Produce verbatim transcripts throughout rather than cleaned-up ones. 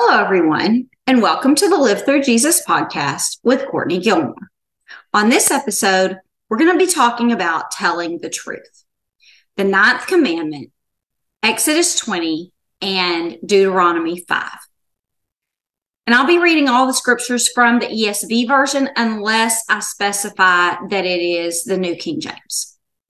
Hello, everyone, and welcome to the Live Through Jesus podcast with Courtney Gilmore. On this episode, we're going to be talking about telling the truth, the ninth commandment, Exodus twenty, and Deuteronomy five. And I'll be reading all the scriptures from the E S V version unless I specify that it is the New King James.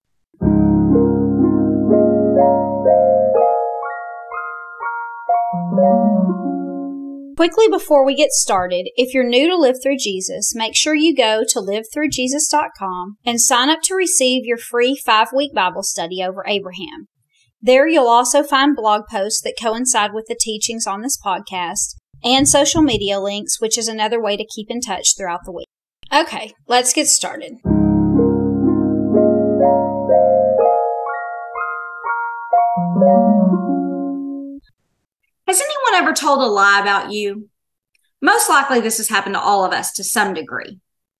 Quickly before we get started, if you're new to Live Through Jesus, make sure you go to live through jesus dot com and sign up to receive your free five-week Bible study over Abraham. There you'll also find blog posts that coincide with the teachings on this podcast and social media links, which is another way to keep in touch throughout the week. Okay, let's get started. Has anyone ever told a lie about you? Most likely this has happened to all of us to some degree.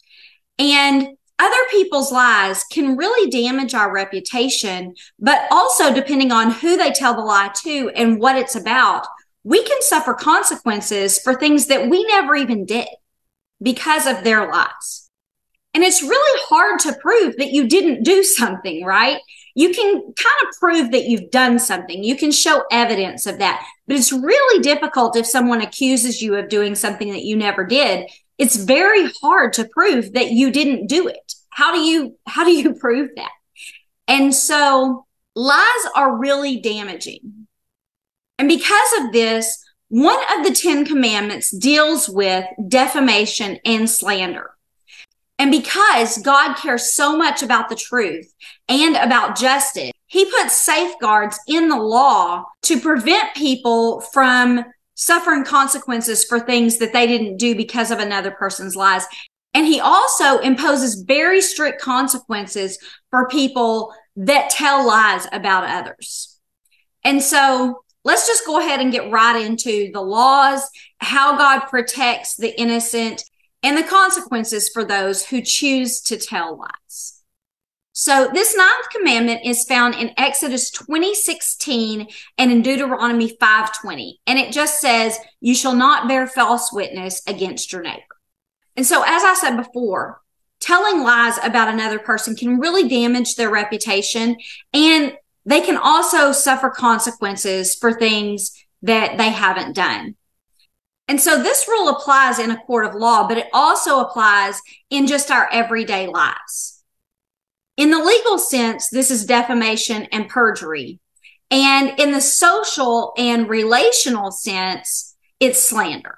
And other people's lies can really damage our reputation, but also depending on who they tell the lie to and what it's about, we can suffer consequences for things that we never even did because of their lies. And it's really hard to prove that you didn't do something, right? You can kind of prove that you've done something. You can show evidence of that. But it's really difficult if someone accuses you of doing something that you never did. It's very hard to prove that you didn't do it. How do you, how do you prove that? And so lies are really damaging. And because of this, one of the Ten Commandments deals with defamation and slander. And because God cares so much about the truth and about justice, he puts safeguards in the law to prevent people from suffering consequences for things that they didn't do because of another person's lies. And he also imposes very strict consequences for people that tell lies about others. And so let's just go ahead and get right into the laws, how God protects the innocent, and the consequences for those who choose to tell lies. So this ninth commandment is found in Exodus twenty sixteen and in Deuteronomy five twenty. And it just says, you shall not bear false witness against your neighbor. And so as I said before, telling lies about another person can really damage their reputation, and they can also suffer consequences for things that they haven't done. And so this rule applies in a court of law, but it also applies in just our everyday lives. In the legal sense, this is defamation and perjury. And in the social and relational sense, it's slander.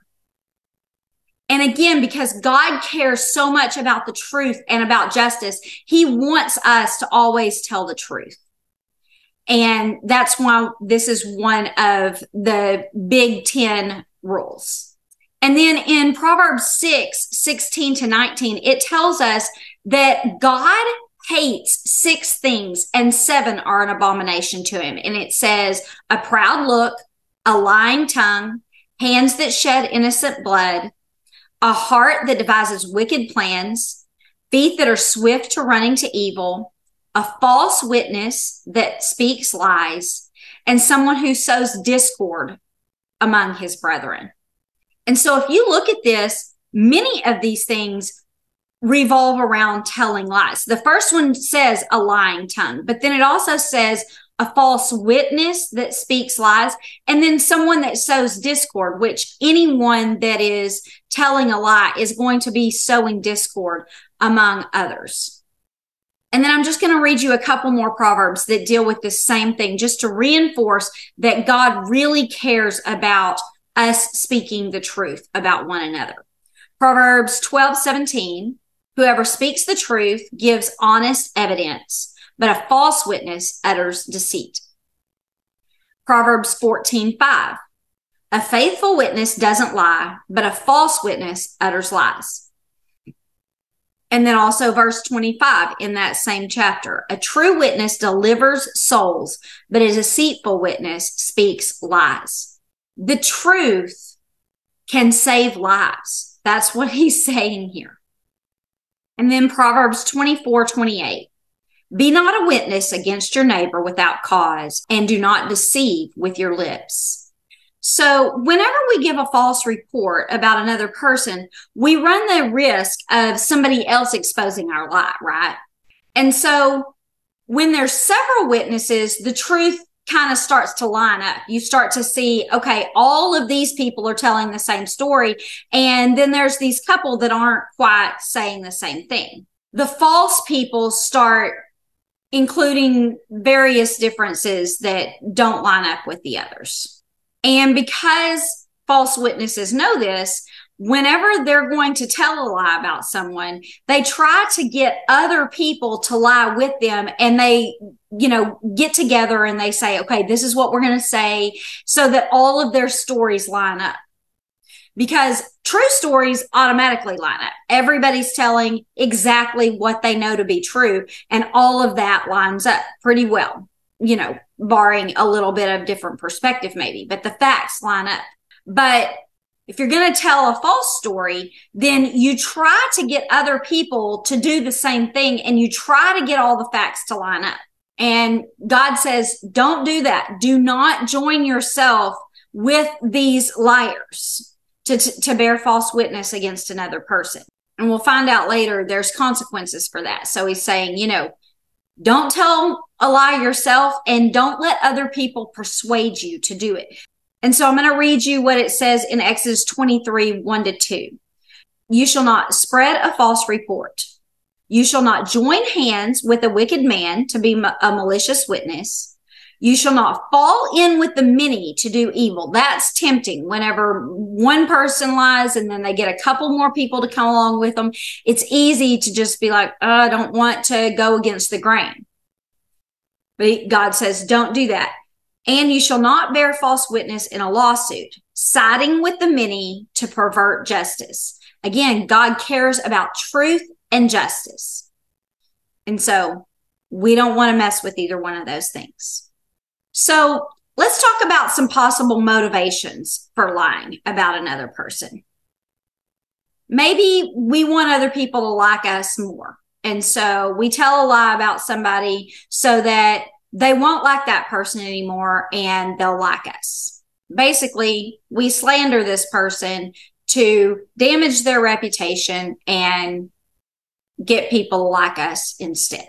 And again, because God cares so much about the truth and about justice, he wants us to always tell the truth. And that's why this is one of the big ten rules. And then in Proverbs six, sixteen to nineteen, it tells us that God hates six things and seven are an abomination to him. And it says a proud look, a lying tongue, hands that shed innocent blood, a heart that devises wicked plans, feet that are swift to running to evil, a false witness that speaks lies, and someone who sows discord among his brethren. And so if you look at this, many of these things revolve around telling lies. The first one says a lying tongue, but then it also says a false witness that speaks lies, and then someone that sows discord, which anyone that is telling a lie is going to be sowing discord among others. And then I'm just going to read you a couple more Proverbs that deal with this same thing, just to reinforce that God really cares about us speaking the truth about one another. Proverbs twelve seventeen, whoever speaks the truth gives honest evidence, but a false witness utters deceit. Proverbs fourteen five, a faithful witness doesn't lie, but a false witness utters lies. And then also verse twenty-five in that same chapter, a true witness delivers souls, but a deceitful witness speaks lies. The truth can save lives. That's what he's saying here. And then Proverbs twenty-four twenty-eight, be not a witness against your neighbor without cause, and do not deceive with your lips. So whenever we give a false report about another person, we run the risk of somebody else exposing our lie, right? And so when there's several witnesses, the truth kind of starts to line up. You start to see, okay, all of these people are telling the same story. And then there's these couple that aren't quite saying the same thing. The false people start including various differences that don't line up with the others. And because false witnesses know this, whenever they're going to tell a lie about someone, they try to get other people to lie with them, and they, you know, get together and they say, okay, this is what we're going to say, so that all of their stories line up. Because true stories automatically line up. Everybody's telling exactly what they know to be true, and all of that lines up pretty well, you know, barring a little bit of different perspective maybe, but the facts line up. But if you're going to tell a false story, then you try to get other people to do the same thing, and you try to get all the facts to line up. And God says, don't do that. Do not join yourself with these liars to, to, to bear false witness against another person. And we'll find out later there's consequences for that. So he's saying, you know, don't tell a lie yourself, and don't let other people persuade you to do it. And so I'm going to read you what it says in Exodus twenty-three, one to two. You shall not spread a false report. You shall not join hands with a wicked man to be a malicious witness. You shall not fall in with the many to do evil. That's tempting. Whenever one person lies and then they get a couple more people to come along with them, it's easy to just be like, oh, I don't want to go against the grain. But God says, don't do that. And you shall not bear false witness in a lawsuit, siding with the many to pervert justice. Again, God cares about truth and justice. And so we don't want to mess with either one of those things. So let's talk about some possible motivations for lying about another person. Maybe we want other people to like us more. And so we tell a lie about somebody so that they won't like that person anymore and they'll like us. Basically, we slander this person to damage their reputation and get people to like us instead.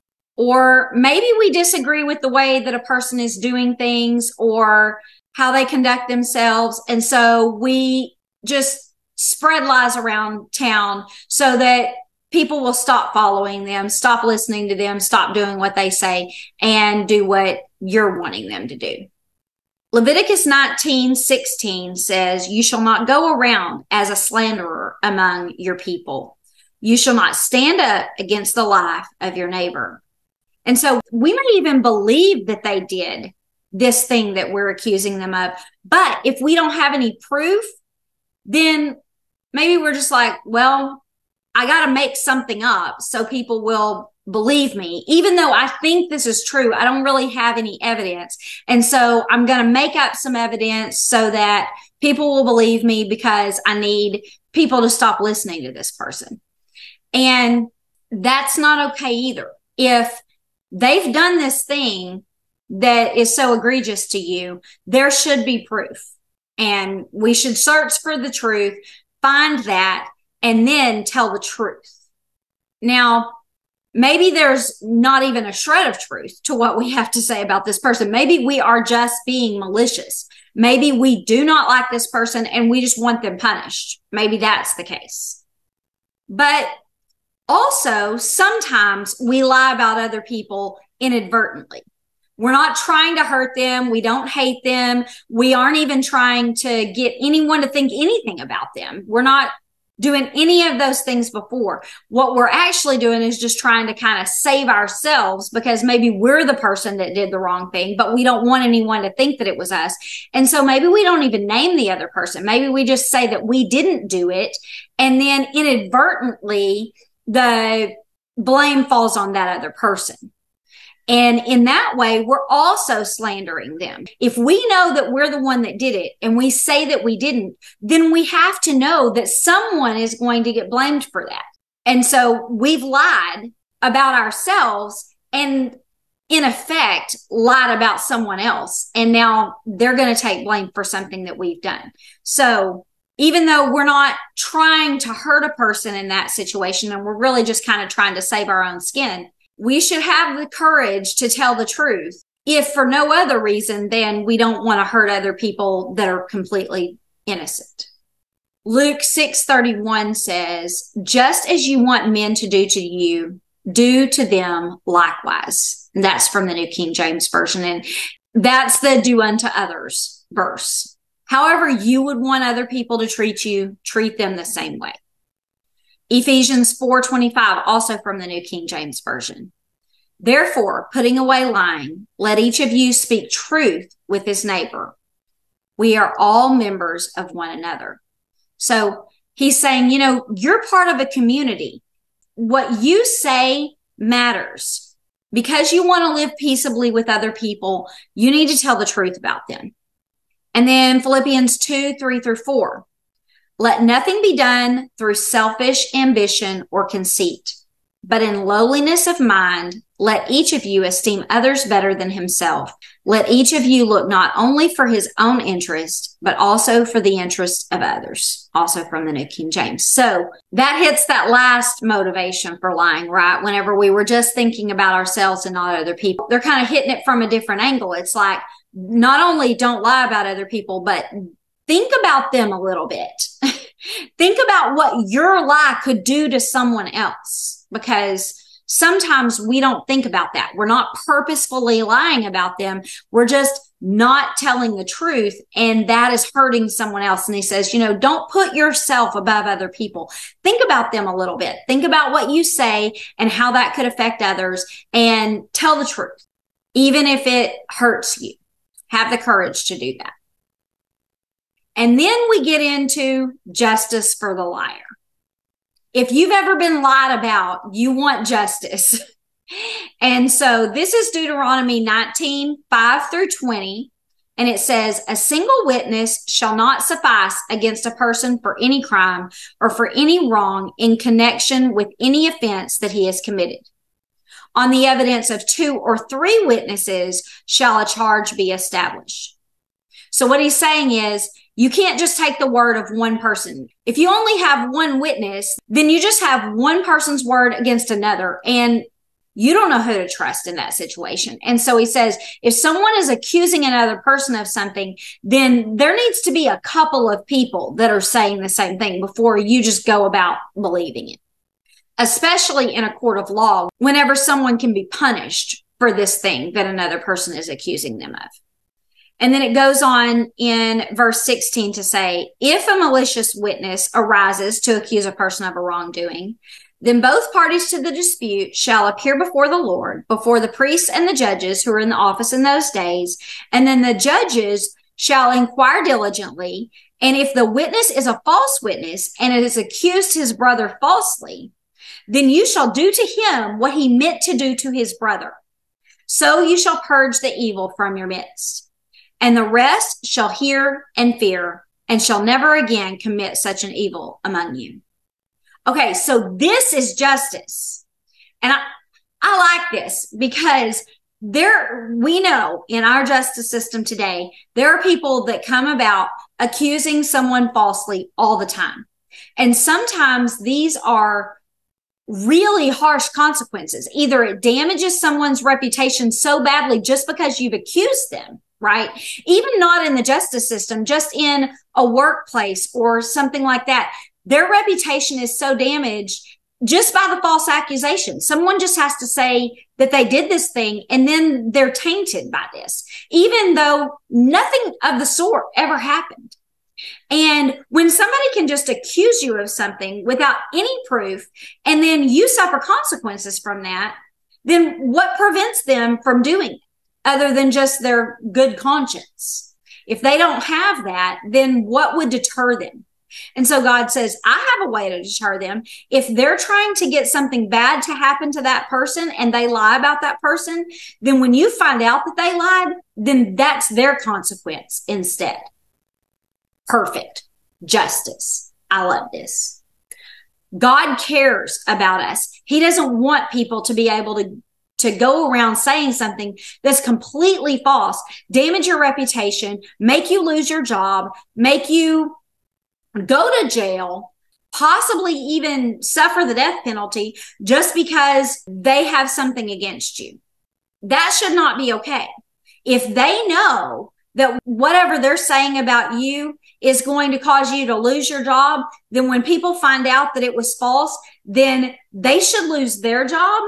Or maybe we disagree with the way that a person is doing things or how they conduct themselves. And so we just spread lies around town so that people will stop following them, stop listening to them, stop doing what they say, and do what you're wanting them to do. Leviticus nineteen sixteen says, you shall not go around as a slanderer among your people. You shall not stand up against the life of your neighbor. And so we may even believe that they did this thing that we're accusing them of. But if we don't have any proof, then maybe we're just like, well, I got to make something up so people will believe me. Even though I think this is true, I don't really have any evidence. And so I'm going to make up some evidence so that people will believe me because I need people to stop listening to this person. And that's not okay either. If they've done this thing that is so egregious to you, there should be proof. And we should search for the truth, find that, and then tell the truth. Now, maybe there's not even a shred of truth to what we have to say about this person. Maybe we are just being malicious. Maybe we do not like this person and we just want them punished. Maybe that's the case. But also, sometimes we lie about other people inadvertently. We're not trying to hurt them. We don't hate them. We aren't even trying to get anyone to think anything about them. We're not doing any of those things before. What we're actually doing is just trying to kind of save ourselves because maybe we're the person that did the wrong thing, but we don't want anyone to think that it was us. And so maybe we don't even name the other person. Maybe we just say that we didn't do it. And then inadvertently, the blame falls on that other person. And in that way, we're also slandering them. If we know that we're the one that did it and we say that we didn't, then we have to know that someone is going to get blamed for that. And so we've lied about ourselves, and in effect, lied about someone else. And now they're going to take blame for something that we've done. So even though we're not trying to hurt a person in that situation, and we're really just kind of trying to save our own skin, we should have the courage to tell the truth, if for no other reason than we don't want to hurt other people that are completely innocent. Luke six thirty-one says, just as you want men to do to you, do to them likewise. And that's from the New King James Version. And that's the do unto others verse. However you would want other people to treat you, treat them the same way. Ephesians four twenty-five, also from the New King James Version. Therefore, putting away lying, let each of you speak truth with his neighbor. We are all members of one another. So he's saying, you know, you're part of a community. What you say matters. Because you want to live peaceably with other people, you need to tell the truth about them. And then Philippians two, three through four. Let nothing be done through selfish ambition or conceit, but in lowliness of mind, let each of you esteem others better than himself. Let each of you look not only for his own interest, but also for the interest of others. Also from the New King James. So that hits that last motivation for lying, right? Whenever we were just thinking about ourselves and not other people, they're kind of hitting it from a different angle. It's like, not only don't lie about other people, but think about them a little bit. Think about what your lie could do to someone else, because sometimes we don't think about that. We're not purposefully lying about them. We're just not telling the truth, and that is hurting someone else. And he says, you know, don't put yourself above other people. Think about them a little bit. Think about what you say and how that could affect others, and tell the truth, even if it hurts you. Have the courage to do that. And then we get into justice for the liar. If you've ever been lied about, you want justice. And so this is Deuteronomy nineteen, five through twenty. And it says, a single witness shall not suffice against a person for any crime or for any wrong in connection with any offense that he has committed. On the evidence of two or three witnesses shall a charge be established. So what he's saying is, you can't just take the word of one person. If you only have one witness, then you just have one person's word against another, and you don't know who to trust in that situation. And so he says, if someone is accusing another person of something, then there needs to be a couple of people that are saying the same thing before you just go about believing it. Especially in a court of law, whenever someone can be punished for this thing that another person is accusing them of. And then it goes on in verse sixteen to say, if a malicious witness arises to accuse a person of a wrongdoing, then both parties to the dispute shall appear before the Lord, before the priests and the judges who are in the office in those days. And then the judges shall inquire diligently. And if the witness is a false witness and it has accused his brother falsely, then you shall do to him what he meant to do to his brother. So you shall purge the evil from your midst. And the rest shall hear and fear, and shall never again commit such an evil among you. Okay, so this is justice. And I, I like this because there, we know in our justice system today, there are people that come about accusing someone falsely all the time. And sometimes these are really harsh consequences. Either it damages someone's reputation so badly just because you've accused them, right? Even not in the justice system, just in a workplace or something like that. Their reputation is so damaged just by the false accusation. Someone just has to say that they did this thing, and then they're tainted by this, even though nothing of the sort ever happened. And when somebody can just accuse you of something without any proof, and then you suffer consequences from that, then what prevents them from doing it other than just their good conscience? If they don't have that, then what would deter them? And so God says, I have a way to deter them. If they're trying to get something bad to happen to that person and they lie about that person, then when you find out that they lied, then that's their consequence instead. Perfect. Justice. I love this. God cares about us. He doesn't want people to be able to, to go around saying something that's completely false, damage your reputation, make you lose your job, make you go to jail, possibly even suffer the death penalty just because they have something against you. That should not be okay. If they know that whatever they're saying about you is going to cause you to lose your job, then when people find out that it was false, then they should lose their job.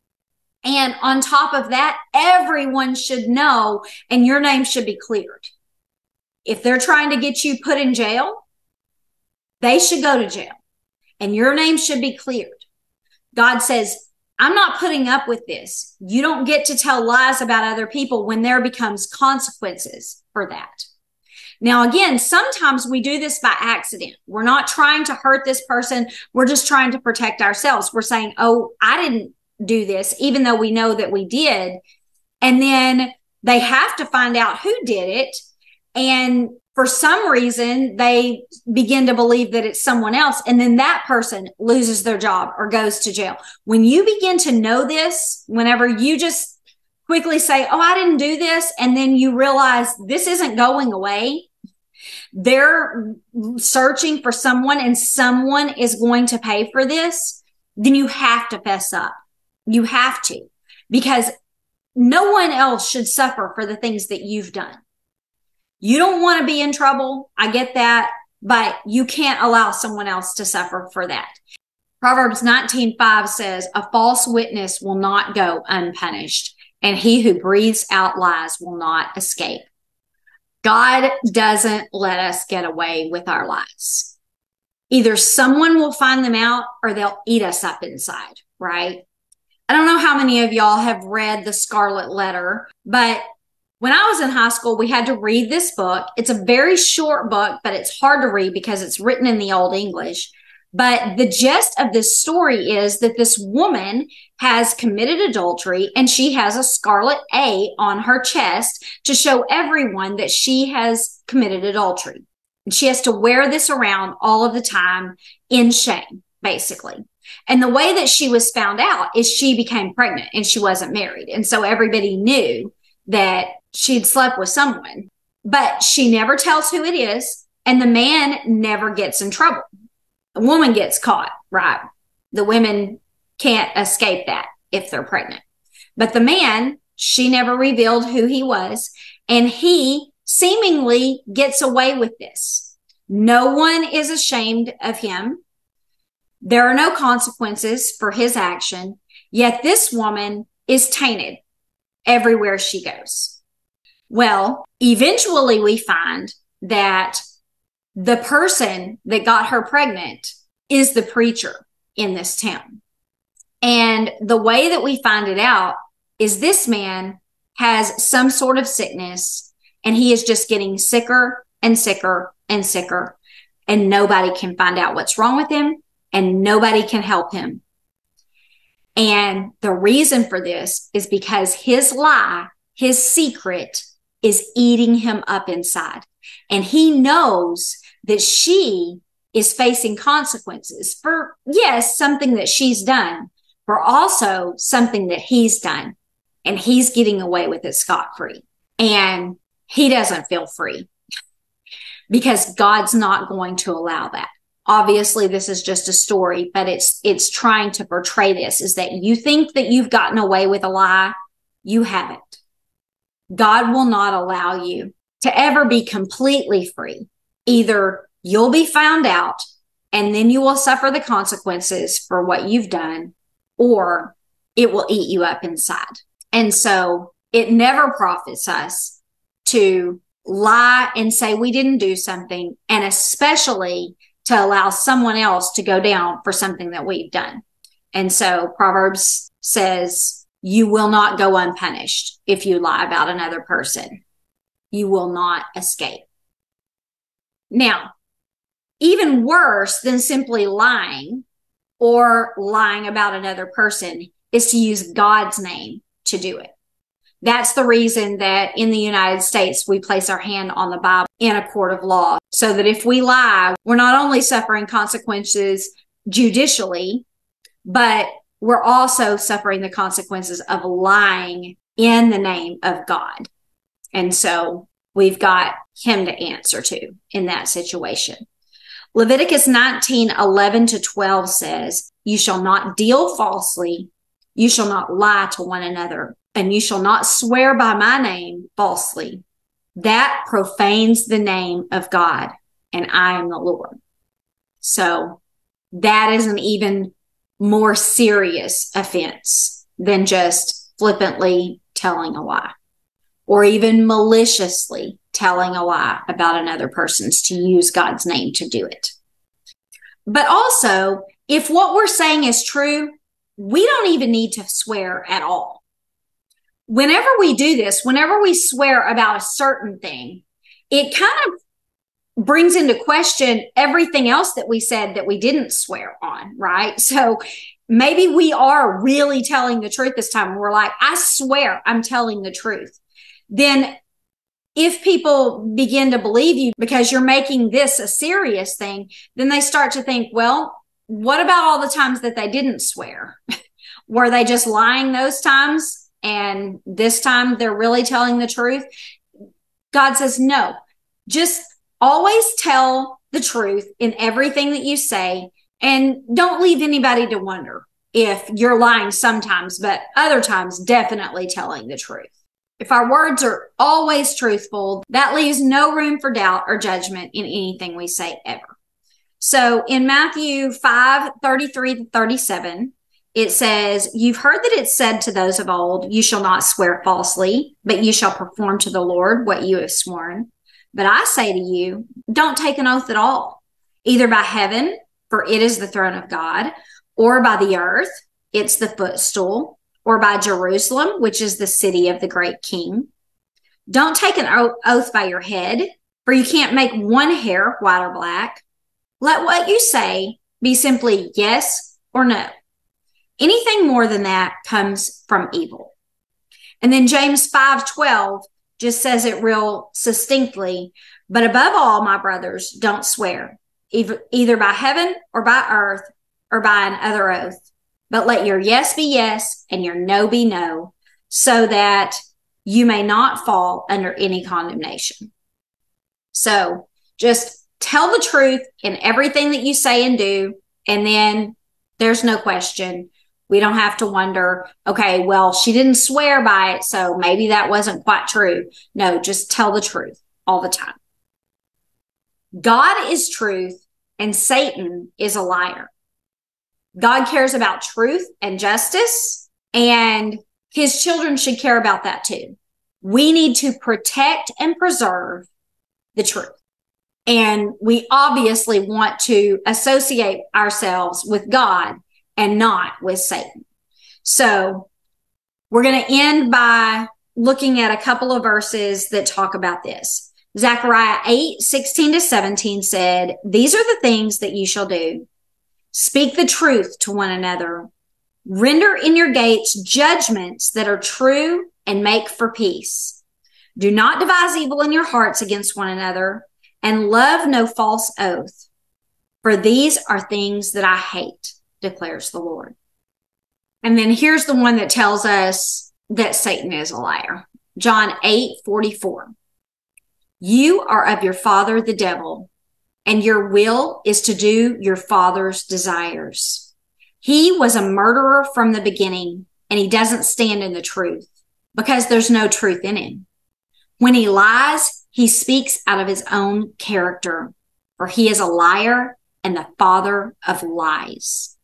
And on top of that, everyone should know, and your name should be cleared. If they're trying to get you put in jail, they should go to jail, and your name should be cleared. God says, I'm not putting up with this. You don't get to tell lies about other people when there becomes consequences for that. Now, again, sometimes we do this by accident. We're not trying to hurt this person. We're just trying to protect ourselves. We're saying, oh, I didn't do this, even though we know that we did. And then they have to find out who did it. And for some reason, they begin to believe that it's someone else. And then that person loses their job or goes to jail. When you begin to know this, whenever you just quickly say, oh, I didn't do this, and then you realize this isn't going away, they're searching for someone and someone is going to pay for this, then you have to fess up. You have to, because no one else should suffer for the things that you've done. You don't want to be in trouble. I get that, but you can't allow someone else to suffer for that. Proverbs nineteen five says, a false witness will not go unpunished, and he who breathes out lies will not escape. God doesn't let us get away with our lies. Either someone will find them out or they'll eat us up inside, right? I don't know how many of y'all have read The Scarlet Letter, but when I was in high school, we had to read this book. It's a very short book, but it's hard to read because it's written in the Old English. But the gist of this story is that this woman has committed adultery and she has a scarlet A on her chest to show everyone that she has committed adultery. And she has to wear this around all of the time in shame, basically. And the way that she was found out is she became pregnant and she wasn't married. And so everybody knew that she'd slept with someone, but she never tells who it is. And the man never gets in trouble. The woman gets caught, right? The women can't escape that if they're pregnant. But the man, she never revealed who he was. And he seemingly gets away with this. No one is ashamed of him. There are no consequences for his action, yet this woman is tainted everywhere she goes. Well, eventually we find that the person that got her pregnant is the preacher in this town. And the way that we find it out is this man has some sort of sickness and he is just getting sicker and sicker and sicker, and nobody can find out what's wrong with him. And nobody can help him. And the reason for this is because his lie, his secret, is eating him up inside. And he knows that she is facing consequences for, yes, something that she's done, but also something that he's done. And he's getting away with it scot-free. And he doesn't feel free because God's not going to allow that. Obviously, this is just a story, but it's it's trying to portray this, is that you think that you've gotten away with a lie. You haven't. God will not allow you to ever be completely free. Either you'll be found out and then you will suffer the consequences for what you've done, or it will eat you up inside. And so it never profits us to lie and say we didn't do something, and especially to allow someone else to go down for something that we've done. And so Proverbs says, you will not go unpunished if you lie about another person. You will not escape. Now, even worse than simply lying or lying about another person is to use God's name to do it. That's the reason that in the United States, we place our hand on the Bible in a court of law, so that if we lie, we're not only suffering consequences judicially, but we're also suffering the consequences of lying in the name of God. And so we've got him to answer to in that situation. Leviticus nineteen, eleven to twelve says, you shall not deal falsely. You shall not lie to one another, and you shall not swear by my name falsely. That profanes the name of God, and I am the Lord. So that is an even more serious offense than just flippantly telling a lie, or even maliciously telling a lie about another person's, to use God's name to do it. But also, if what we're saying is true, we don't even need to swear at all. Whenever we do this, whenever we swear about a certain thing, it kind of brings into question everything else that we said that we didn't swear on, right? So maybe we are really telling the truth this time. We're like, I swear I'm telling the truth. Then if people begin to believe you because you're making this a serious thing, then they start to think, well, what about all the times that they didn't swear? Were they just lying those times? And this time they're really telling the truth? God says, no, just always tell the truth in everything that you say, and don't leave anybody to wonder if you're lying sometimes, but other times definitely telling the truth. If our words are always truthful, that leaves no room for doubt or judgment in anything we say ever. So in Matthew five, thirty-three to thirty-seven, it says, you've heard that it said to those of old, you shall not swear falsely, but you shall perform to the Lord what you have sworn. But I say to you, don't take an oath at all, either by heaven, for it is the throne of God, or by the earth, it's the footstool, or by Jerusalem, which is the city of the great king. Don't take an oath by your head, for you can't make one hair white or black. Let what you say be simply yes or no. Anything more than that comes from evil. And then James five twelve just says it real succinctly. But above all, my brothers, don't swear, either, either by heaven or by earth or by an other oath. But let your yes be yes and your no be no, so that you may not fall under any condemnation. So just tell the truth in everything that you say and do, and then there's no question. We don't have to wonder, okay, well, she didn't swear by it, so maybe that wasn't quite true. No, just tell the truth all the time. God is truth, and Satan is a liar. God cares about truth and justice, and his children should care about that too. We need to protect and preserve the truth. And we obviously want to associate ourselves with God and not with Satan. So we're going to end by looking at a couple of verses that talk about this. Zechariah eight, sixteen to seventeen said, these are the things that you shall do. Speak the truth to one another. Render in your gates judgments that are true and make for peace. Do not devise evil in your hearts against one another, and love no false oath. For these are things that I hate, declares the Lord. And then here's the one that tells us that Satan is a liar. John eight, forty-four. You are of your father, the devil, and your will is to do your father's desires. He was a murderer from the beginning, and he doesn't stand in the truth because there's no truth in him. When he lies, he speaks out of his own character, for he is a liar and the father of lies.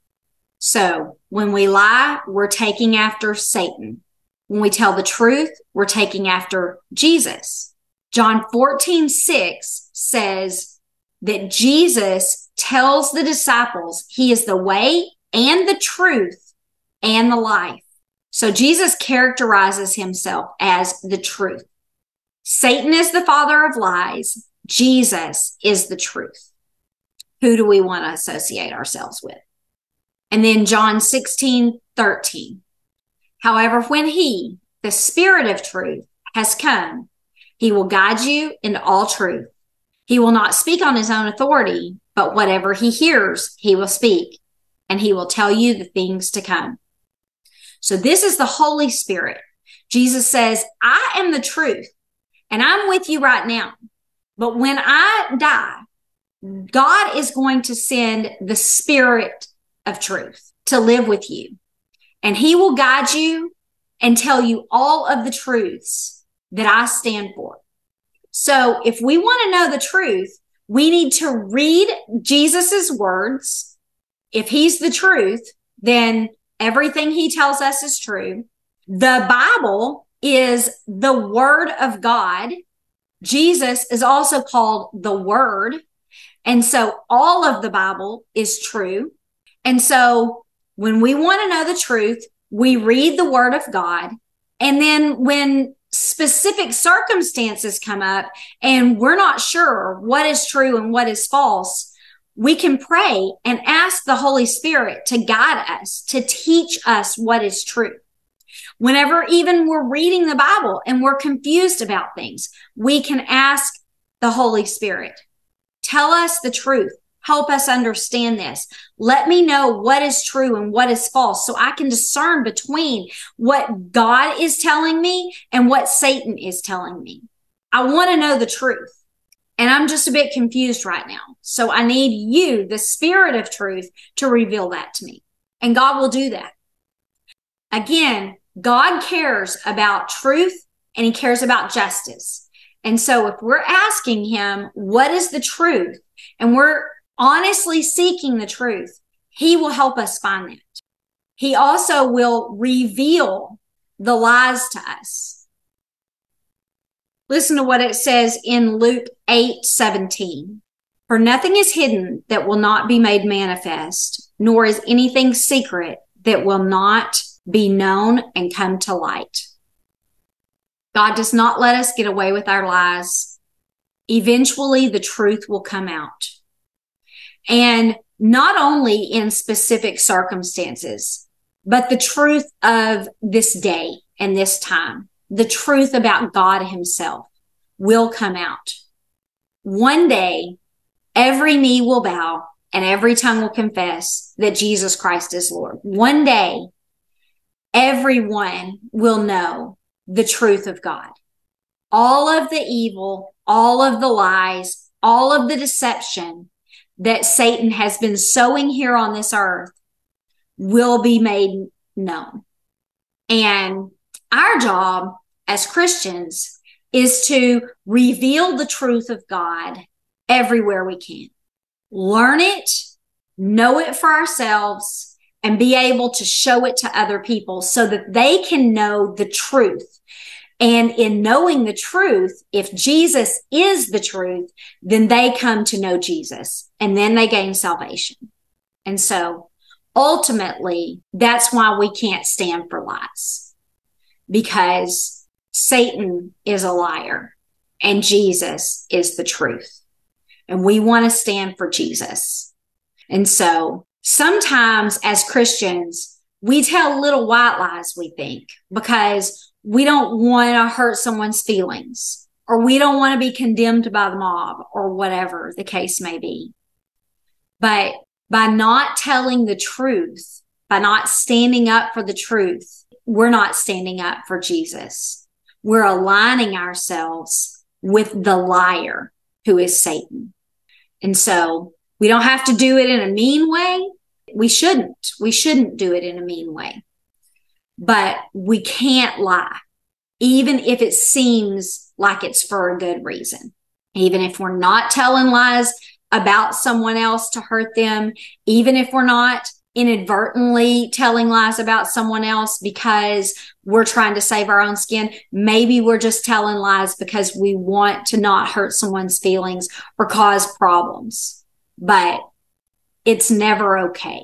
So when we lie, we're taking after Satan. When we tell the truth, we're taking after Jesus. John fourteen, six says that Jesus tells the disciples he is the way and the truth and the life. So Jesus characterizes himself as the truth. Satan is the father of lies. Jesus is the truth. Who do we want to associate ourselves with? And then John sixteen, thirteen. However, when he, the Spirit of truth, has come, he will guide you into all truth. He will not speak on his own authority, but whatever he hears, he will speak, and he will tell you the things to come. So this is the Holy Spirit. Jesus says, I am the truth, and I'm with you right now. But when I die, God is going to send the Spirit of truth to live with you. And he will guide you and tell you all of the truths that I stand for. So if we want to know the truth, we need to read Jesus's words. If he's the truth, then everything he tells us is true. The Bible is the Word of God. Jesus is also called the Word. And so all of the Bible is true. And so when we want to know the truth, we read the Word of God. And then when specific circumstances come up and we're not sure what is true and what is false, we can pray and ask the Holy Spirit to guide us, to teach us what is true. Whenever even we're reading the Bible and we're confused about things, we can ask the Holy Spirit, tell us the truth. Help us understand this. Let me know what is true and what is false so I can discern between what God is telling me and what Satan is telling me. I want to know the truth. And I'm just a bit confused right now. So I need you, the Spirit of truth, to reveal that to me. And God will do that. Again, God cares about truth and he cares about justice. And so if we're asking him, what is the truth? And we're honestly seeking the truth, he will help us find that. He also will reveal the lies to us. Listen to what it says in Luke eight seventeen. For nothing is hidden that will not be made manifest, nor is anything secret that will not be known and come to light. God does not let us get away with our lies. Eventually, the truth will come out. And not only in specific circumstances, but the truth of this day and this time, the truth about God himself will come out. One day, every knee will bow and every tongue will confess that Jesus Christ is Lord. One day, everyone will know the truth of God. All of the evil, all of the lies, all of the deception that Satan has been sowing here on this earth will be made known. And our job as Christians is to reveal the truth of God everywhere we can. Learn it, know it for ourselves, and be able to show it to other people so that they can know the truth. And in knowing the truth, if Jesus is the truth, then they come to know Jesus and then they gain salvation. And so ultimately, that's why we can't stand for lies, because Satan is a liar and Jesus is the truth. And we want to stand for Jesus. And so sometimes as Christians, we tell little white lies, we think, because we don't want to hurt someone's feelings, or we don't want to be condemned by the mob, or whatever the case may be. But by not telling the truth, by not standing up for the truth, we're not standing up for Jesus. We're aligning ourselves with the liar who is Satan. And so we don't have to do it in a mean way. We shouldn't. We shouldn't do it in a mean way. But we can't lie, even if it seems like it's for a good reason. Even if we're not telling lies about someone else to hurt them, even if we're not inadvertently telling lies about someone else because we're trying to save our own skin, maybe we're just telling lies because we want to not hurt someone's feelings or cause problems. But it's never okay.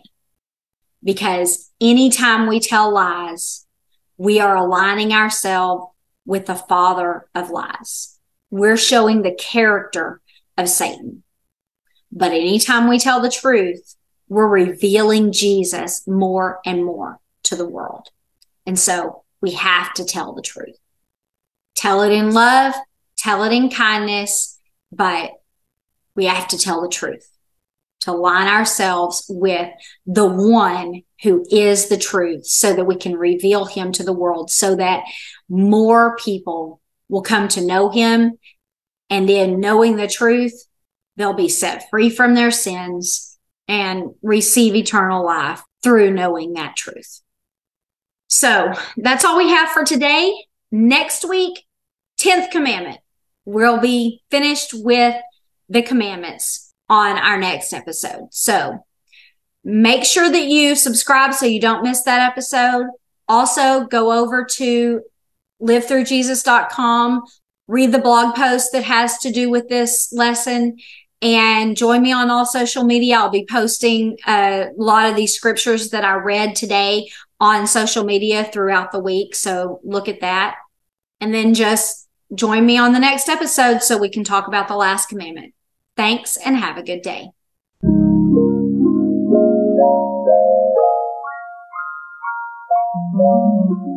Because anytime we tell lies, we are aligning ourselves with the father of lies. We're showing the character of Satan. But anytime we tell the truth, we're revealing Jesus more and more to the world. And so we have to tell the truth. Tell it in love, tell it in kindness, but we have to tell the truth to line ourselves with the one who is the truth so that we can reveal him to the world, so that more people will come to know him. And in knowing the truth, they'll be set free from their sins and receive eternal life through knowing that truth. So that's all we have for today. Next week, tenth commandment. We'll be finished with the commandments on our next episode. So make sure that you subscribe so you don't miss that episode. Also, go over to live through jesus dot com, read the blog post that has to do with this lesson, and join me on all social media. I'll be posting a lot of these scriptures that I read today on social media throughout the week. So look at that. And then just join me on the next episode so we can talk about the last commandment. Thanks and have a good day. Thank you.